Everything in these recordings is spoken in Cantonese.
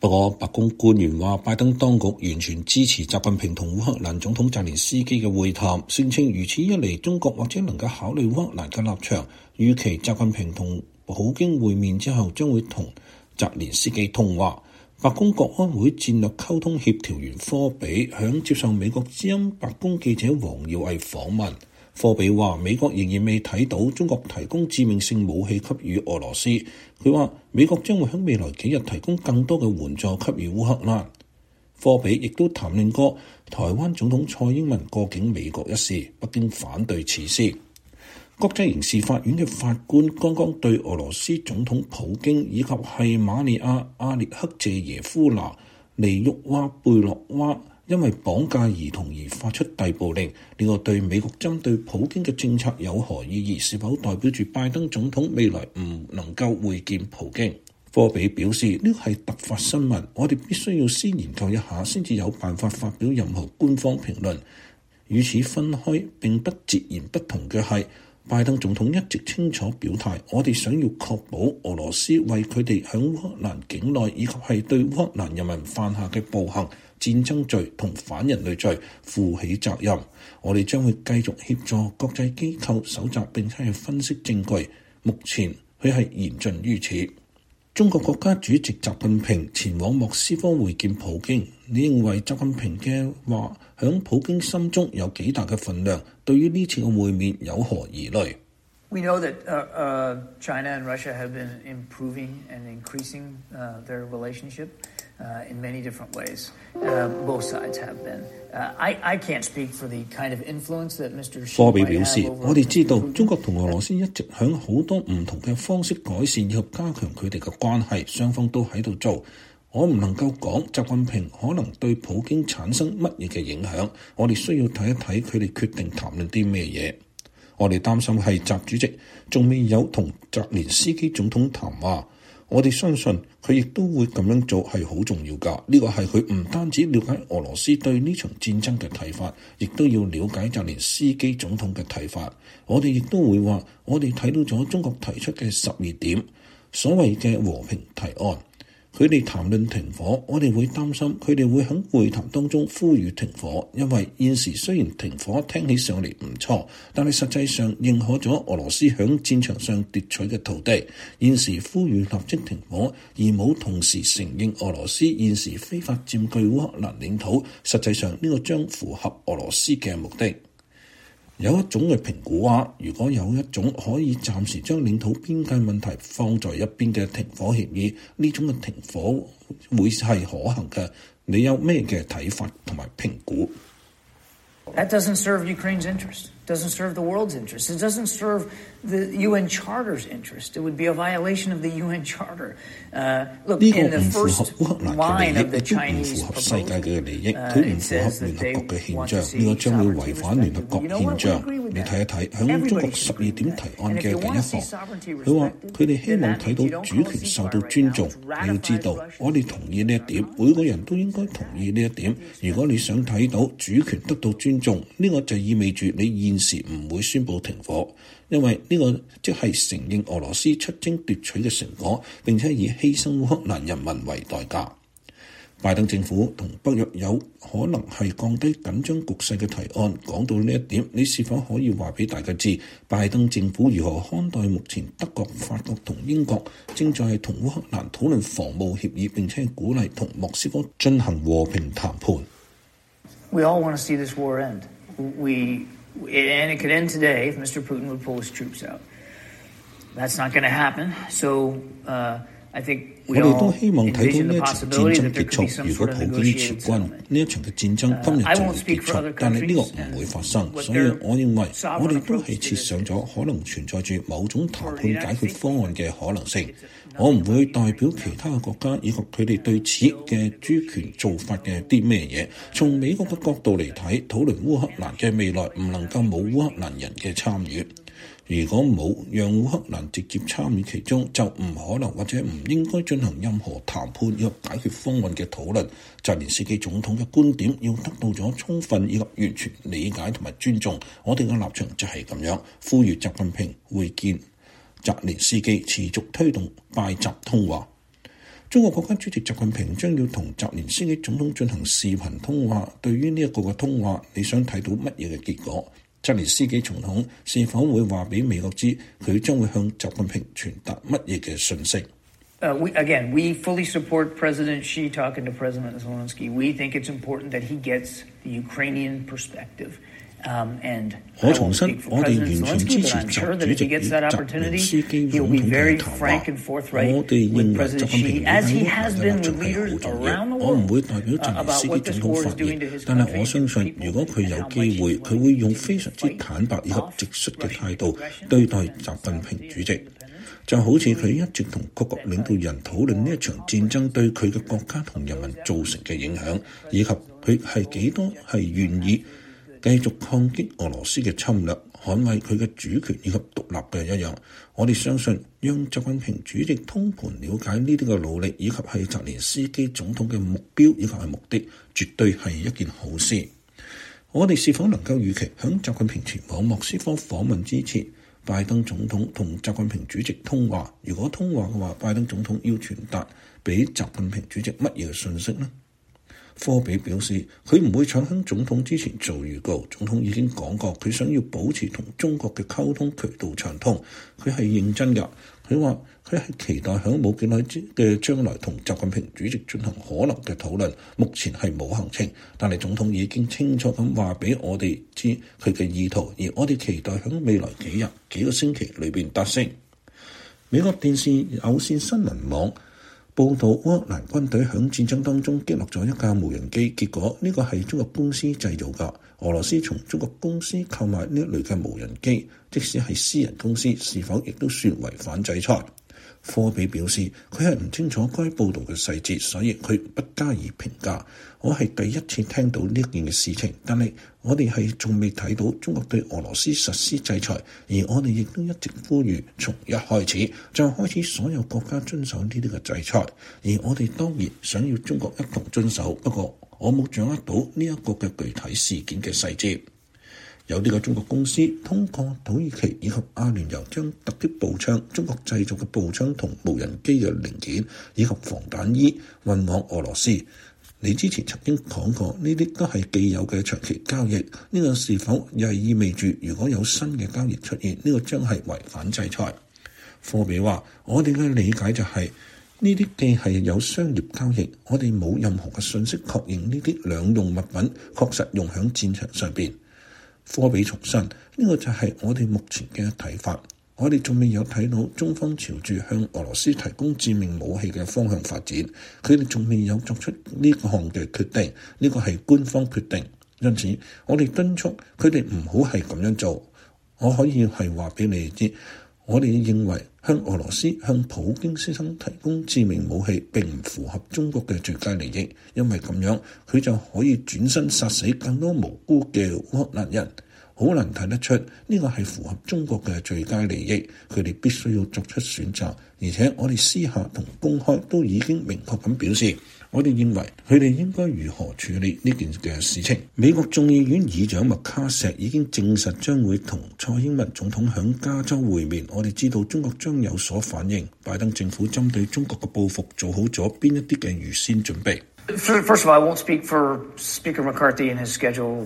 不過，白宮官員話，拜登當局完全支持習近平同烏克蘭總統澤連斯基嘅會談，聲稱如此一嚟，中國或者能夠考慮烏克蘭嘅立場。預期習近平同普京會面之後，將會同澤連斯基通話。白宮國安會戰略溝通協調員科比響接受美國之音白宮記者黃耀毅訪問。科比話：美國仍然未睇到中國提供致命性武器給予俄羅斯。佢話美國將會喺未來幾日提供更多嘅援助給予烏克蘭。科比亦都談論過台灣總統蔡英文過境美國一事，北京反對此事。國際刑事法院嘅法官剛剛對俄羅斯總統普京以及係馬利亞·阿列克謝耶夫娜·尼沃娃貝洛娃因為綁架兒童而發出逮捕令，呢個對美國針對普京嘅政策有何意義？是否代表住拜登總統未來唔能夠會見普京？科比表示，呢個係突發新聞，我哋必須要先研究一下，先至有辦法發表任何官方評論。與此分開並不截然不同嘅係，拜登總統一直清楚表態，我哋想要確保俄羅斯為佢哋響烏克蘭境內以及係對烏克蘭人民犯下嘅暴行、戰爭罪同反人類罪負起責任。我哋將會繼續協助國際機構搜集並且係分析證據。目前佢係言盡於此。中國國家主席習近平前往莫斯科會見普京，你認為習近平嘅話響普京心中有幾大嘅分量？對於呢次嘅會面有何疑慮？ We know that China and Russia have been improving and increasing their relationship in many different ways. Both sides have been. I can't speak for the kind of influence that Mr. Xi 科比表示， have over 我哋知道中國同俄羅斯一直響好多唔同嘅方式改善以及加強佢哋嘅關係，雙方都喺度做。我唔能夠講習近平可能對普京產生乜嘢嘅影響，我哋需要睇一睇佢哋決定談論啲咩嘢。我哋擔心係習主席仲未有同澤連斯基總統談話，我哋相信佢亦都會咁樣做係好重要㗎。呢個係佢唔單止了解俄羅斯對呢場戰爭嘅睇法，亦都要了解澤連斯基總統嘅睇法。我哋亦都會話，我哋睇到咗中國提出嘅12點所謂嘅和平提案。佢哋談論停火，我哋會擔心佢哋會喺會談當中呼籲停火，因為現時雖然停火聽起上嚟唔錯，但係實際上認可咗俄羅斯喺戰場上奪取嘅土地。現時呼籲立即停火，而冇同時承認俄羅斯現時非法佔據烏克蘭領土，實際上呢個將符合俄羅斯嘅目的。有一種嘅評估話，如果有一種可以暫時將領土邊界問題放在一邊嘅停火協議，呢種嘅停火會係可行嘅。你有咩嘅睇法同埋評估？ That doesn't serve Ukraine's interest. Doesn't serve the world's interest. It doesn't serve the UN Charter's interest. It would be a violation of the UN Charter. Look, in the first line of the Chinese proposal, it says that they want to see 呢個將會違反聯合國憲章。你睇一睇，響中國12點提案嘅第一項，佢話佢哋希望睇到主權受到尊重。你要知道，我哋同意呢一點，每個人都應該同意呢一點。如果你想睇到主權得到尊重，呢個就意味住你現時唔會宣布停火，因為呢個即係承認俄羅斯出征奪取嘅成果，並且以犧牲烏克蘭人民為代價。拜登政府同北約有可能係降低緊張局勢嘅提案。講到呢一點，你是否可以話俾大家知，拜登政府如何看待目前德國、法國同英國正在同烏克蘭討論防務協議，並且鼓勵同莫斯科進行和平談判 ？We all want to see this war end. And it could end today if Mr. Putin would pull his troops out. That's not going to happen. So, I think we all envision the possibility that there could be some sort of negotiated settlement. 呢一場嘅戰爭今日就會結束，但係呢個唔會發生，所以我認為我哋都係設想咗可能存在住某種談判解決方案嘅可能性。我唔會代表其他嘅國家以及佢哋對此嘅主權做法嘅啲咩嘢。從美國嘅角度嚟睇，討論烏克蘭嘅未來唔能夠冇烏克蘭人嘅參與。如果冇讓烏克蘭直接參與其中，就唔可能或者唔應該進行任何談判以及解決方案嘅討論。澤連斯基總統嘅觀點要得到咗充分以及完全理解同埋尊重。我哋嘅立場就係咁樣，呼籲習近平會見澤連斯基，持續推動拜習通話。 中國國家主席習近平將要同澤連斯基總統進行視頻通話，對於呢一個嘅通話，你想睇到乜嘢嘅結果？澤連斯基總統是否會話俾美國知佢將會向習近平傳達乜嘢嘅訊息 ？We fully support President Xi talking to President Zelensky. We think it's important that he gets the Ukrainian perspective. 我重申，我哋完全支持習主席與澤連斯基總統嘅談話。我哋認為習近平喺烏克蘭嘅立場係好重要。我唔會代表澤連斯基總統發言，但係我相信，如果佢有機會，佢會用非常之坦白以及直率嘅態度對待習近平主席。就好似佢一直同各國領導人討論呢一場戰爭對佢嘅國家同人民造成嘅影響，以及佢係幾多係願意繼續抗擊俄羅斯嘅侵略，捍衛佢嘅主權以及獨立嘅一樣。我哋相信，讓習近平主席通盤了解呢啲嘅努力，以及係澤連斯基總統嘅目標以及係目的，絕對係一件好事。我哋是否能夠預期響習近平前往莫斯科訪問之前，拜登總統同習近平主席通話？如果通話嘅話，拜登總統要傳達俾習近平主席乜嘢嘅訊息呢？科比表示，佢唔會搶喺總統之前做預告。總統已經講過，佢想要保持同中國嘅溝通渠道暢通。佢係認真㗎。佢話佢係期待喺冇幾耐嘅將來同習近平主席進行可能嘅討論。目前係冇行程，但係總統已經清楚咁話俾我哋知佢嘅意圖，而我哋期待喺未來幾個星期裏邊達成。美國電視有線新聞網報道，烏克蘭軍隊響戰爭當中擊落咗一架無人機，結果呢個係中國公司製造㗎。俄羅斯從中國公司購買呢一類嘅無人機，即使係私人公司，是否亦都算違反制裁？科比表示，佢係唔清楚該報道嘅細節，所以佢不加以評價。我係第一次聽到呢件嘅事情，但係我哋係仲未睇到中國對俄羅斯實施制裁，而我哋亦都一直呼籲從一開始就開始所有國家遵守呢啲嘅制裁，而我哋當然想要中國一同遵守，不過我冇掌握到呢一個嘅具體事件嘅細節。有呢個中國公司通過土耳其以及阿聯酋將突擊步槍、中國製造嘅步槍同無人機嘅零件以及防彈衣運往俄羅斯。你之前曾經講過，呢啲都係既有嘅長期交易，呢個是否又係意味住如果有新嘅交易出現，呢個將係違反制裁？科比話：我哋嘅理解就係呢啲既係有商業交易，我哋冇任何嘅信息確認呢啲兩用物品確實用喺戰場上邊。科比重申，呢個就係我哋目前嘅睇法。我哋仲未有睇到中方朝住向俄羅斯提供致命武器嘅方向發展，佢哋仲未有作出呢項嘅決定，呢個係官方決定。因此，我哋敦促佢哋唔好係咁樣做。我可以係話俾你哋知，我哋認為向俄羅斯、向普京先生提供致命武器並唔符合中國嘅最佳利益，因為咁樣佢就可以轉身殺死更多無辜嘅烏克蘭人。好難睇得出呢個係符合中國嘅最佳利益，佢哋必須要作出選擇，而且我哋私下同公開都已經明確咁表示，我哋認為佢哋應該如何處理呢件嘅事情。美國眾議院議長麥卡錫已經證實將會同蔡英文總統響加州會面，我哋知道中國將有所反應，拜登政府針對中國嘅報復做好咗邊一啲嘅預先準備。 First of all, I won't speak for Speaker McCarthy and his schedule,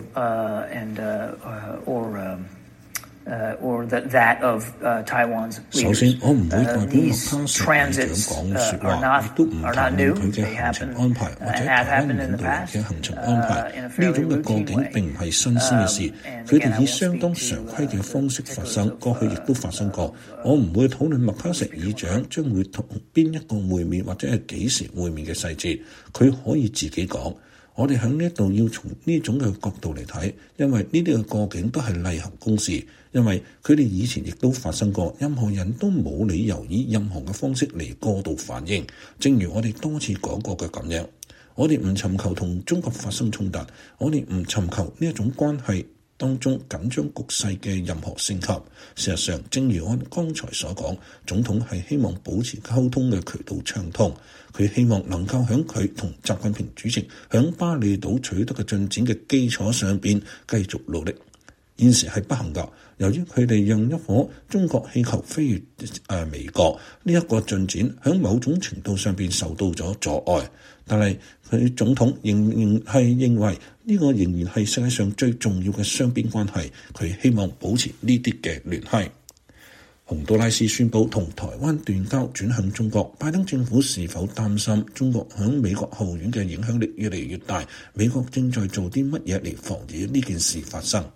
or that of Taiwan's leaders. 首先，我唔會代表麥卡錫議長講説話，亦都唔談論佢嘅行程安排或者台灣領導人嘅行程安排。呢種嘅過境並唔係新鮮嘅事，佢哋以相當常規嘅方式發生，過去亦都發生過。我唔會討論麥卡錫議長將會同邊一個會面或者係幾時會面嘅細節，佢可以自己講。我哋喺呢度要從呢種嘅角度嚟睇，因為呢啲嘅過境都係例行公事，因為佢哋以前亦都發生過，任何人都冇理由以任何嘅方式嚟過度反應。正如我哋多次講過嘅咁樣，我哋唔尋求同中國發生衝突，我哋唔尋求呢一種關係當中緊張局勢嘅任何升級。事實上，正如我剛才所講，總統係希望保持溝通嘅渠道暢通，佢希望能夠喺佢同習近平主席喺巴厘島取得嘅進展嘅基礎上邊繼續努力。 現時係不行㗎。由於佢哋讓一顆中國氣球飛越美國，呢一個進展喺某種程度上邊受到咗阻礙。但係佢總統仍然係認為呢個仍然係世界上最重要嘅雙邊關係，佢希望保持呢啲嘅聯繫。洪都拉斯宣布同台灣斷交，轉向中國。拜登政府是否擔心中國響美國後院嘅影響力越嚟越大？美國正在做啲乜嘢嚟防止呢件事發生？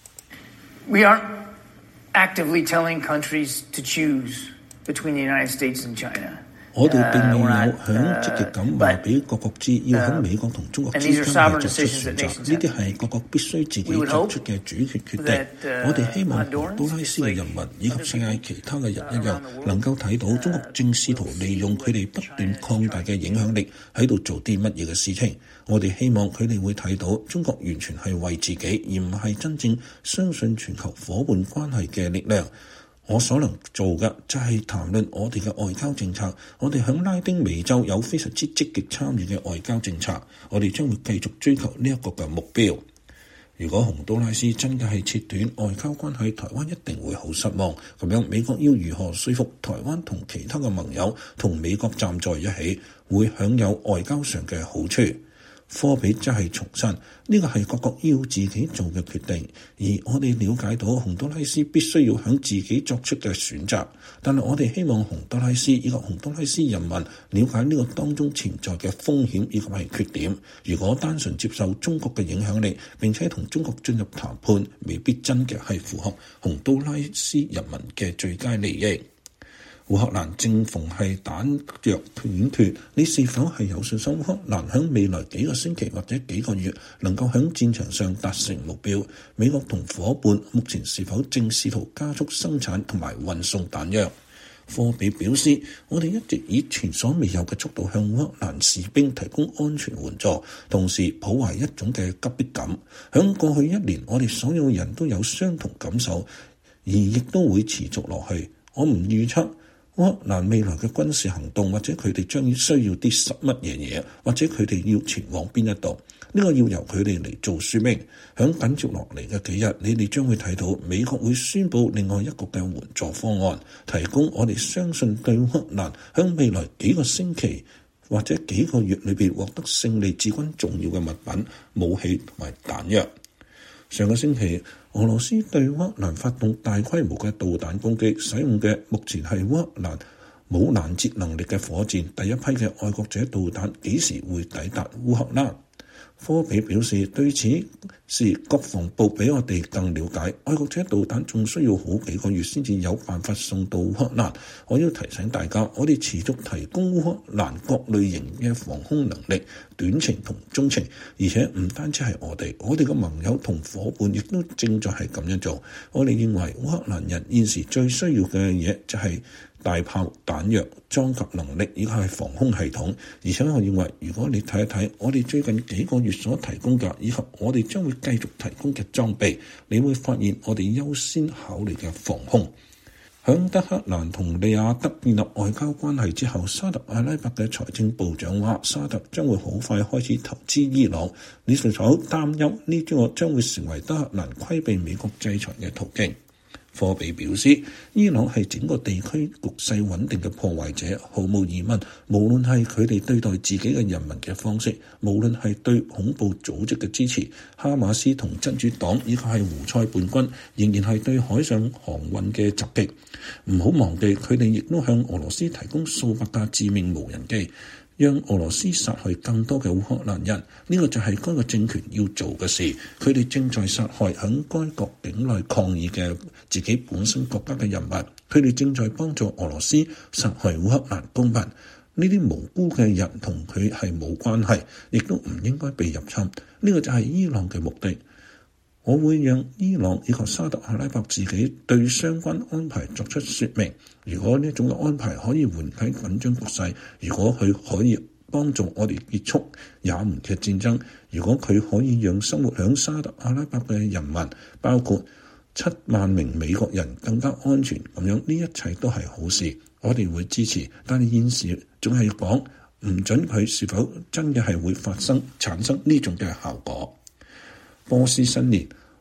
We aren't actively telling countries to choose between the United States and China. 我哋並未有響積極咁話俾各國知要喺美國同中國之間係作出選擇，呢啲係各國必須自己作出嘅主權決定。我哋希望洪都拉斯嘅人民以及世界其他嘅人一樣，能夠睇到中國正試圖利用佢哋不斷擴大嘅影響力喺度做啲乜嘢嘅事情。我哋希望佢哋會睇到中國完全係為自己，而唔係真正相信全球夥伴關係嘅力量。我所能做嘅就係談論我哋嘅外交政策。我哋響拉丁美洲有非常之積極參與嘅外交政策，我哋將會繼續追求呢一個嘅目標。如果洪都拉斯真嘅係切斷外交關係，台灣一定會好失望。咁樣美國要如何說服台灣同其他嘅盟友同美國站在一起，會享有外交上嘅好處？科比則係重申，呢個係各國要自己做嘅決定，而我哋了解到洪都拉斯必須要響自己作出嘅選擇，但係我哋希望洪都拉斯以及洪都拉斯人民了解呢個當中潛在嘅風險以及係缺點。如果單純接受中國嘅影響力，並且同中國進入談判，未必真嘅係符合洪都拉斯人民嘅最佳利益。烏克蘭正逢係彈藥短缺，你是否係有信心烏克蘭喺未來幾個星期或者幾個月能夠喺戰場上達成目標？美國同夥伴目前是否正試圖加速生產同埋運送彈藥？科比表示，我哋一直以前所未有嘅速度向烏克蘭士兵提供安全援助，同時抱懷一種嘅急迫感。喺過去一年，我哋所有人都有相同感受，而亦都會持續落去。我唔預測烏克蘭未來嘅軍事行動，或者佢哋將需要啲乜嘢，或者佢哋要前往邊一度，呢個要由佢哋嚟做說明。響緊接落嚟嘅幾日，你哋將會睇到美國會宣布另外一個嘅援助方案，提供我哋相信對烏克蘭響未來幾個星期或者幾個月裏邊獲得勝利至關重要嘅物品、武器同埋彈藥。上個星期，俄羅斯對烏克蘭發動大規模嘅導彈攻擊，使用嘅目前係烏克蘭冇攔截能力嘅火箭。第一批嘅愛國者導彈幾時會抵達烏克蘭？科比表示，對此事國防部比我哋更了解。愛國者導彈仲需要好幾個月先至有辦法送到烏克蘭。我要提醒大家，我哋持續提供烏克蘭各類型嘅防空能力，短程同中程，而且唔單止係我哋嘅盟友同夥伴亦都正在係咁樣做。我哋認為烏克蘭人現時最需要嘅嘢就係大炮、彈藥、裝甲能力以及係防空系統。而且我認為，如果你睇一睇我哋最近幾個月所提供嘅，以及我哋將會繼續提供嘅裝備，你會發現我哋優先考慮嘅防空。響德黑蘭同利雅得建立外交關係之後，沙特阿拉伯嘅財政部長話，沙特將會好快開始投資伊朗。你是否擔憂呢個將會成為德黑蘭規避美國制裁嘅途徑？科比表示，伊朗係整個地區局勢穩定嘅破壞者，毫無疑問，無論係佢哋對待自己嘅人民嘅方式，無論係對恐怖組織嘅支持，哈馬斯同真主黨以及係胡塞叛軍，仍然係對海上航運嘅襲擊。唔好忘記，佢哋亦都向俄羅斯提供數百架致命無人機，讓俄羅斯殺害更多嘅烏克蘭人。呢個就係該個政權要做嘅事。佢哋正在殺害響該國境內抗議嘅自己本身國家嘅人民。佢哋正在幫助俄羅斯殺害烏克蘭公民。呢啲無辜嘅人同佢係冇關係，亦都唔應該被入侵。呢個就係伊朗嘅目的。我會讓伊朗以及沙特阿拉伯自己對相關安排作出說明。如果呢種嘅安排可以緩解緊張局勢，如果佢可以幫助我哋結束也門嘅戰爭，如果佢可以讓生活響沙特阿拉伯嘅人民，包括7萬名美國人更加安全，咁樣呢一切都係好事，我哋會支持。但係現時仲係講唔準佢是否真嘅係會產生呢種嘅效果。波斯新年，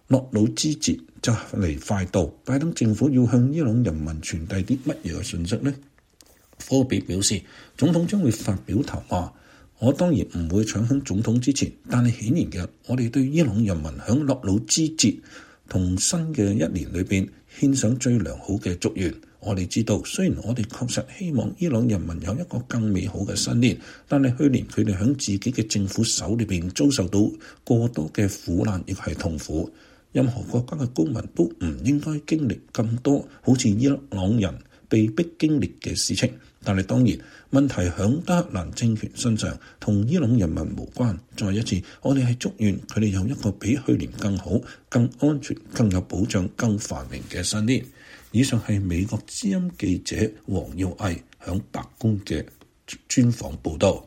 諾魯之節就嚟快到，拜登政府要向伊朗人民傳遞啲乜嘢嘅訊息呢？科比表示，總統將會發表談話。我當然唔會搶喺總統之前，但係顯然嘅，我哋對伊朗人民響諾魯之節同新嘅一年裏邊獻上最良好嘅祝願。我哋知道，雖然我哋確實希望伊朗人民有一個更美好嘅新年，但係去年佢哋響自己嘅政府手裏邊遭受到過多嘅苦難，亦係痛苦。任何國家嘅公民都唔應該經歷咁多好似伊朗人被逼經歷嘅事情。但係當然，問題響德黑蘭政權身上，同伊朗人民無關。再一次，我哋係祝願佢哋有一個比去年更好、更安全、更有保障、更繁榮嘅新年。以上係美國之音記者黃耀毅響白宮嘅專訪報導。